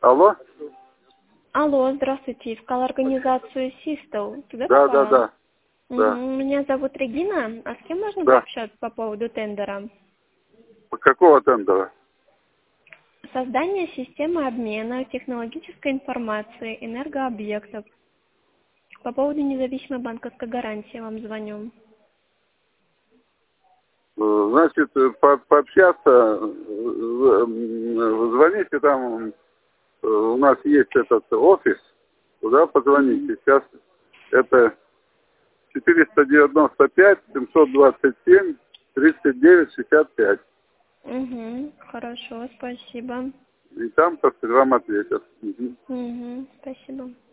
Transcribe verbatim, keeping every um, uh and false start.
Алло? Алло, здравствуйте. Искала организацию Систел. Туда Да, да, попала? да. Угу. Да. Меня зовут Регина. А с кем можно Да. пообщаться по поводу тендера? Какого тендера? Создание системы обмена технологической информации энергообъектов. По поводу независимой банковской гарантии вам звоню. Э, Значит, э, по- пообщаться, э, э, звоните там, э, у нас есть этот офис, туда позвоните. Сейчас это четыреста девяносто пять семьсот двадцать семь тридцать девять шестьдесят пять. Угу. Хорошо, спасибо. И там, так сказать, вам ответят. Мгм. Угу. Спасибо.